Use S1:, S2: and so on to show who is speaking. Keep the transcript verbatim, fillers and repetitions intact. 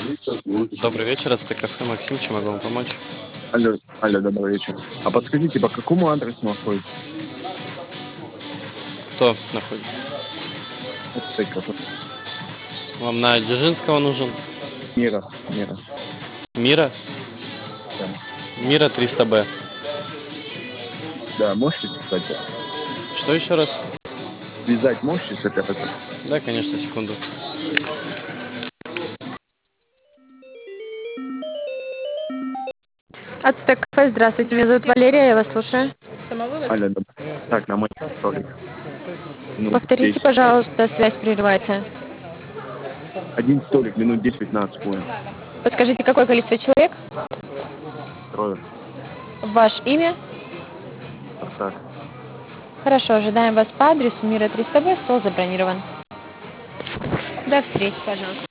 S1: Добрый вечер, это кафе Максим, чем могу вам помочь?
S2: Алло, алло, добрый вечер. А подскажите, по какому адресу находится
S1: Кто находится?
S2: этот кафе?
S1: Вам на Дзержинского нужен?
S2: Мира, Мира.
S1: Мира?
S2: Да,
S1: Мира триста Б.
S2: да, можете связать?
S1: Что еще раз?
S2: Связать можете с оператором?
S1: Да, конечно, секунду.
S3: Ацтек кафе, здравствуйте, меня зовут Валерия, я вас слушаю.
S2: Алло, да. Так, на мой столик. Минут
S3: Повторите,
S2: десять.
S3: пожалуйста, связь прерывается.
S2: Один столик, минут десять-пятнадцать понял.
S3: Подскажите, какое количество человек?
S2: Трое.
S3: Ваше имя?
S2: Спартак.
S3: Хорошо, ожидаем вас по адресу Мира триста Б, стол забронирован. До встречи, пожалуйста.